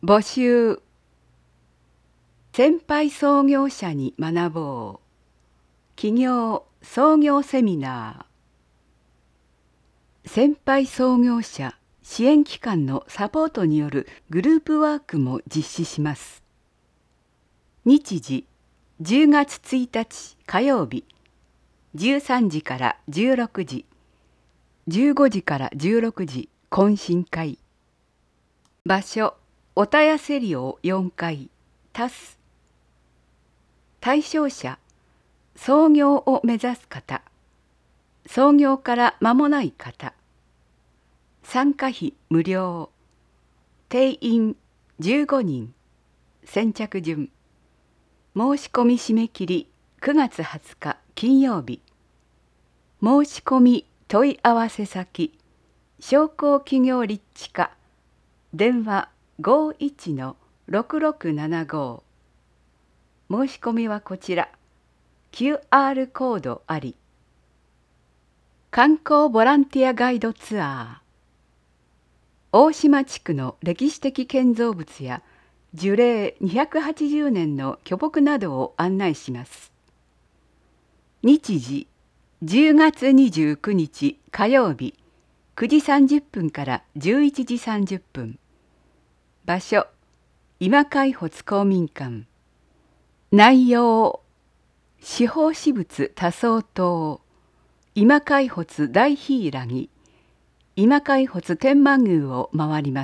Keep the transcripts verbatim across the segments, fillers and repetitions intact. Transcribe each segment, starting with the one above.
募集。先輩創業者に学ぼう。起業創業セミナー。先輩創業者支援機関のサポートによるグループワークも実施します。日時じゅうがつついたち火曜日、じゅうさんじからじゅうろくじ、じゅうごじからじゅうろくじ懇親会。場所おたやせりょうよんかいタス。対象者創業を目指す方、創業から間もない方。参加費無料。定員じゅうごにん。先着順。申し込み締め切りくがつはつか金曜日。申し込み問い合わせ先商工企業立地課電話 ごいちのろくろくななご。申し込みはこちら キューアール コードあり。観光ボランティアガイドツアー。大島地区の歴史的建造物や樹齢にひゃくはちじゅうねんの巨木などを案内します。日時じゅうがつにじゅうくにち火曜日くじさんじゅっぷんからじゅういちじさんじゅっぷん。場所今開発公民館。内容司法私物多層島今開発大柊今開発天満宮を回ります。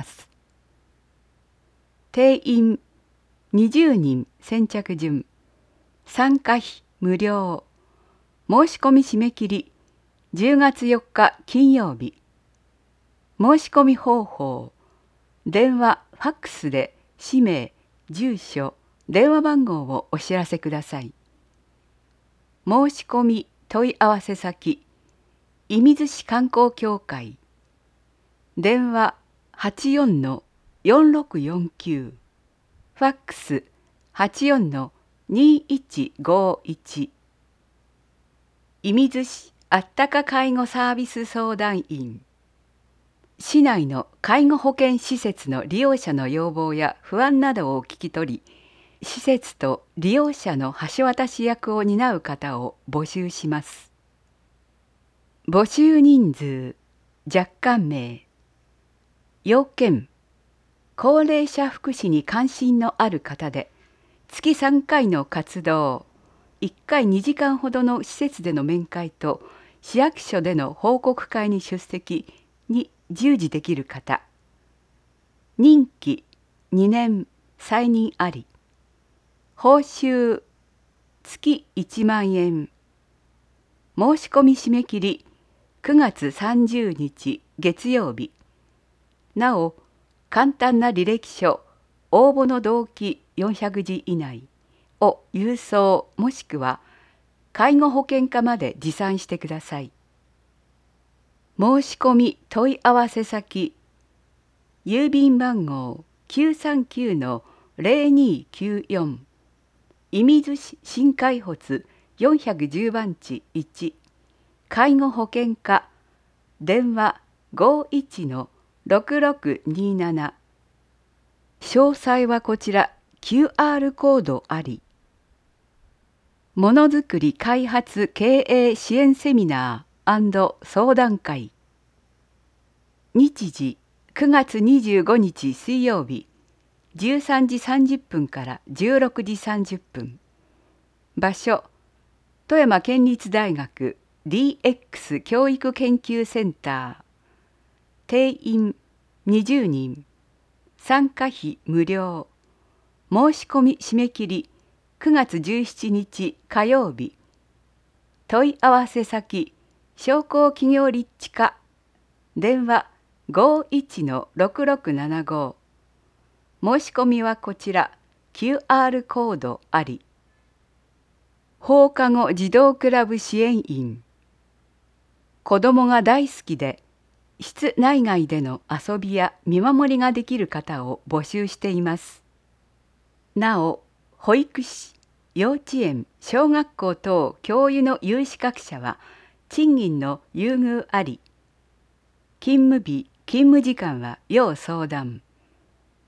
定員にじゅうにん先着順。参加費無料。申し込み締め切りじゅうがつよっか金曜日。申し込み方法電話ファックスで氏名住所電話番号をお知らせください。申し込み問い合わせ先射水市観光協会電話 はちよんのよんろくよんきゅう。ファックス はちよんのにいちごいち。射水市あったか介護サービス相談員。市内の介護保険施設の利用者の要望や不安などを聞き取り、施設と利用者の橋渡し役を担う方を募集します。募集人数若干名。要件高齢者福祉に関心のある方で月さんかいの活動いっかいにじかんほどの施設での面会と市役所での報告会に出席に従事できる方。任期にねん再任あり。報酬月いちまんえん。申し込み締め切りくがつさんじゅうにち月曜日。なお簡単な履歴書応募の動機よんひゃくじ以内を郵送もしくは介護保険課まで持参してください。申し込み問い合わせ先郵便番号 きゅうさんきゅうのぜろにきゅうよん 射水市新開発よんひゃくじゅうばんちいち介護保険課電話 ごいちのろくろくになな。詳細はこちら キューアール コードあり。ものづくり開発経営支援セミナー&相談会。日時くがつにじゅうごにち水曜日じゅうさんじさんじゅっぷんからじゅうろくじさんじゅっぷん。場所富山県立大学 ディーエックス 教育研究センター。定員にじゅうにん。参加費無料。申し込み締め切りくがつじゅうしちにち火曜日。問い合わせ先商工企業立地課電話 ごいちのろくろくななご。申し込みはこちら キューアール コードあり。放課後児童クラブ支援員。子どもが大好きで室内外での遊びや見守りができる方を募集しています。なお保育士幼稚園小学校等教諭の有資格者は賃金の優遇あり。勤務日勤務時間は要相談。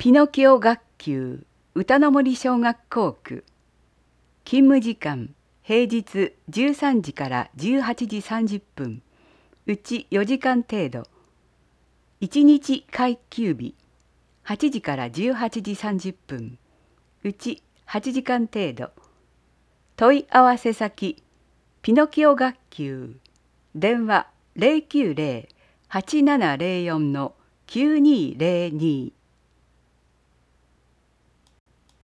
ピノキオ学級歌の森小学校区。勤務時間平日じゅうさんじからじゅうはちじさんじゅっぷん、うちよじかん程度。いちにち階級日はちじからじゅうはちじさんじゅっぷん、うちはちじかん程度。問い合わせ先ピノキオ学級。電話ゼロきゅうゼロ はちななゼロよん きゅうにゼロに。